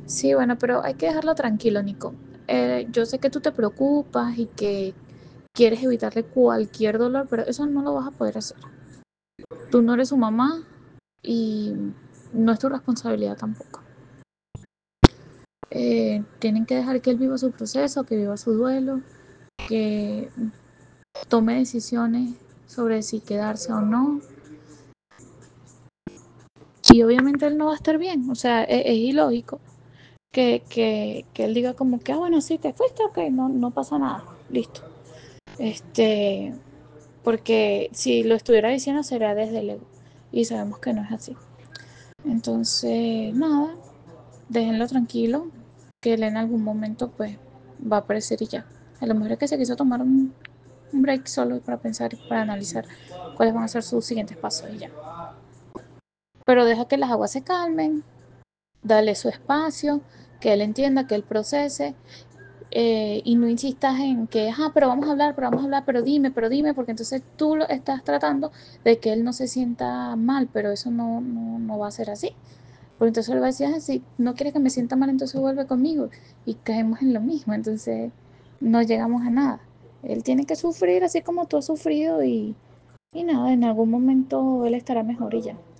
Sí, bueno, pero hay que dejarlo tranquilo, Nico. Yo sé que tú te preocupas y que quieres evitarle cualquier dolor, pero eso no lo vas a poder hacer. Tú no eres su mamá y no es tu responsabilidad tampoco. Tienen que dejar que él viva su proceso, que viva su duelo, que tome decisiones sobre si quedarse o no. Y obviamente él no va a estar bien, o sea, es ilógico que él diga como que, ah, bueno, sí, te fuiste, ok, no pasa nada, listo. Este, porque si lo estuviera diciendo sería desde el ego y sabemos que no es así. Entonces, nada, déjenlo tranquilo, que él en algún momento pues va a aparecer y ya. A lo mejor es que se quiso tomar un break solo para pensar y para analizar cuáles van a ser sus siguientes pasos y ya. Pero deja que las aguas se calmen, dale su espacio, que él entienda, que él procese y no insistas en que, ah, pero vamos a hablar, pero dime, porque entonces tú lo estás tratando de que él no se sienta mal, pero eso no va a ser así. Porque entonces él va a decir, ah, si no quieres que me sienta mal, entonces vuelve conmigo y caemos en lo mismo, entonces no llegamos a nada. Él tiene que sufrir así como tú has sufrido y nada, en algún momento él estará mejor y ya.